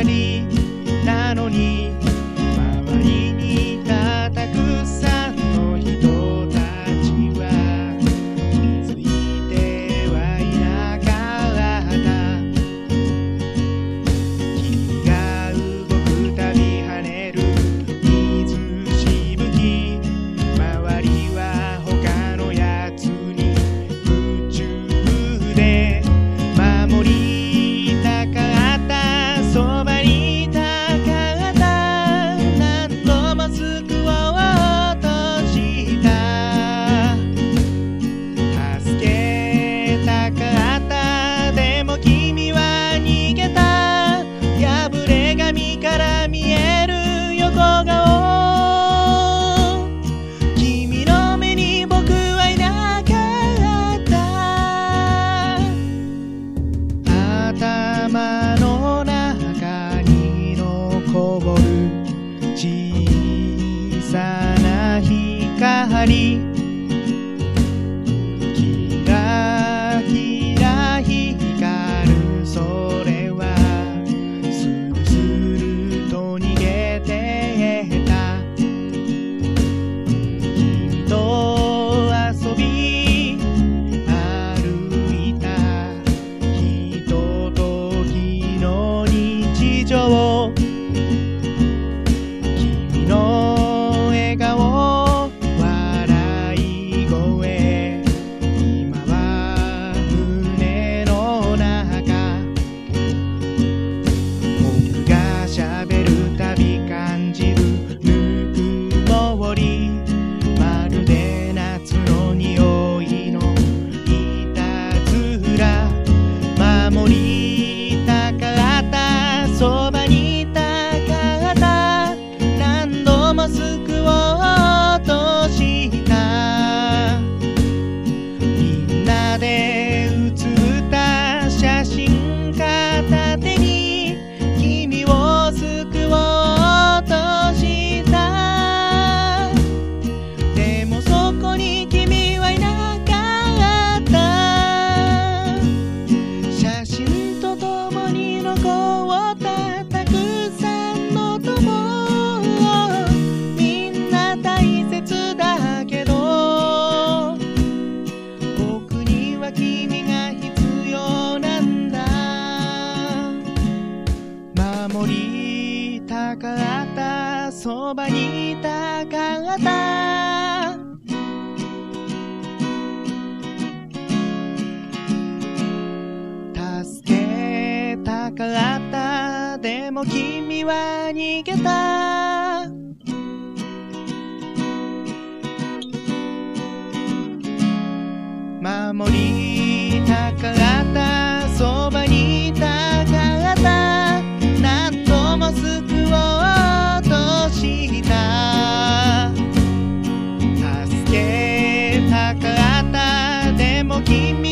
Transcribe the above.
りなのに周りにいたたくさんの人たちは気づいてはいなかった。君が動くたび跳ねる水しぶき、周りは他のやつに夢中で守りたかった、そばにいたかった、何度も救おうとした、助けたかった、でも君は逃げた、破れ髪から見える横顔、君の目に僕はいなかった、頭の中に残る小さな光、キラキラ光る、それはスルスルと逃げてった、君と遊び歩いたひとときの日常、君の笑顔笑い声、今は胸の中、僕が喋るたび感じるぬくもり、まるで夏の匂いのいたずら、守りたかった、そばにいたかった、何度も救おうとした、みんなで写った写真片手に君を救おうとした、でもそこに君はいなかった、写真とともに残ったたくさんの友、みんな大切だけど僕には君が必要なんだ、守りたかった、そばにいたかった、助けたかった、でも君は逃げた、守りたかった、そばにいたかった、何度も救おうとした、助けたかった、でも君